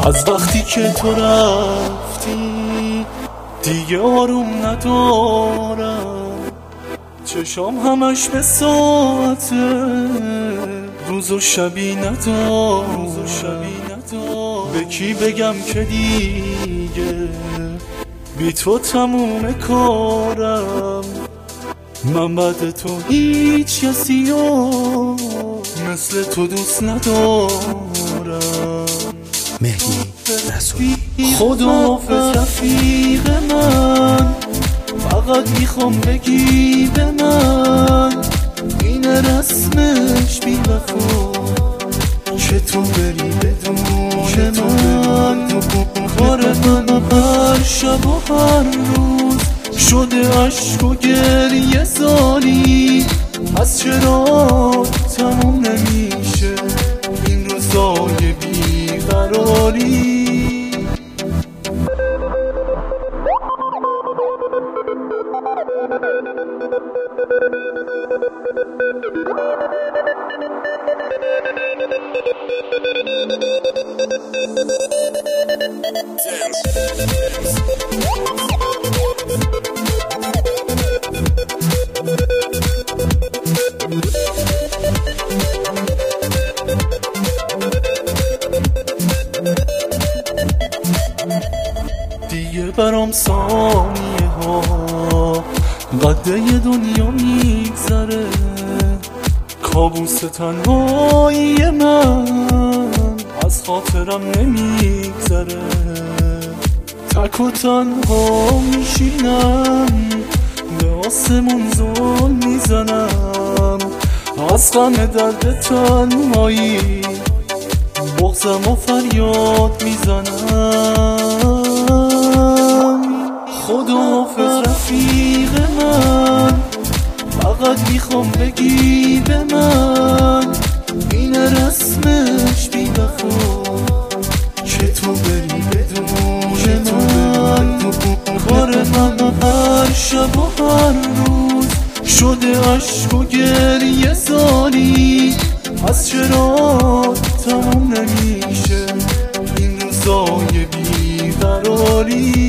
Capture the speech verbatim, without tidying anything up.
از وقتی که تو رفتی دیگه آروم ندارم، چشام همش به ساعته، روز و شبی ندارم. به کی بگم که دیگه بی تو تموم کارم، من بعد تو هیچ کسی و مثل تو دوست ندارم. مهدی رسولی. خداحافظ رفیق من، فقط میخوام بگی به من این رسمش بی وفا که تو بری بدون من. کار من هر شب و هر روز شده عشق و گریه سالی، از چرا تموم نمیشه این روزای بیقراری. دیگه برام ثانیه ها قده دنیا میگذره، کابوس تنهایی من از خاطرم نمیگذره. تک و تنها میشینم به آسمون زل میزنم، از غم درد تنهایی بغضم و فریاد میزنم. خداحافظ رفیق من، فقط میخوام بگی به من این رسمش بی وفا که تو بری بدون من. کار من هر شب و هر روز شده عشق و گریه سالی، از چرا تموم نمیشه این روزای بیقراری.